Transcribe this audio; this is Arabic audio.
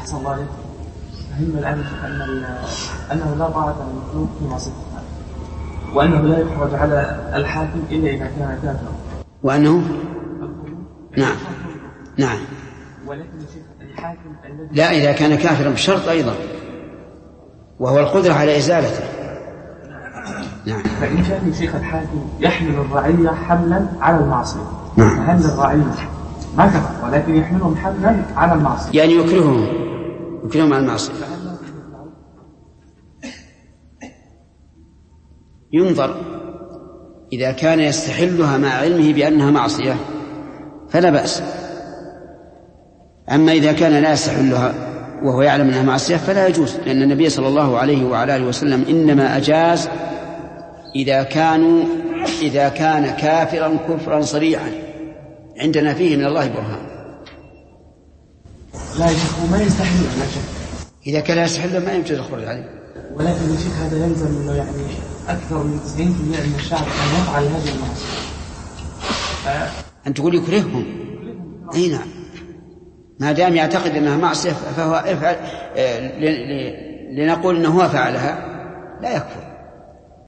أحسن الله عليك. فهم الآن أنه لا طاعة للمخلوق في معصية الله، وأنه لا يحرج على الحاكم إلا إذا كان كافرا، وأنه نعم ولكن الحاكم لا، إذا كان كافرا بشرط أيضا، وهو القدرة على إزالته. نعم. فإن كان شيخ الحاكم يحمل الرعية حملا على المعصية، فهل الرعية ما كفر ولكن يحملهم حملا على المعصية، يعني يكرههم على المعصية؟ ينظر، إذا كان يستحلها مع علمه بأنها معصية فلا بأس، أما إذا كان لا يستحلها وهو يعلم أنها معصية فلا يجوز، لأن النبي صلى الله عليه وعلى آله وسلم إنما أجاز إذا كان كافرا كفرا صريحا عندنا فيه من الله برهان. لا يشك وما يستحل لا شك. إذا كان يستحل ما يمكن الخروج عليه. ولكن يا شيخ هذا يلزم أنه يعني أكثر من 90% من الشعب أن يفعل هذه المعصية. أن تقول يكرههم؟ أي نعم، ما دام يعتقد أنها معصية فهو يفعل، لنقول أنه هو فعلها لا يكفر.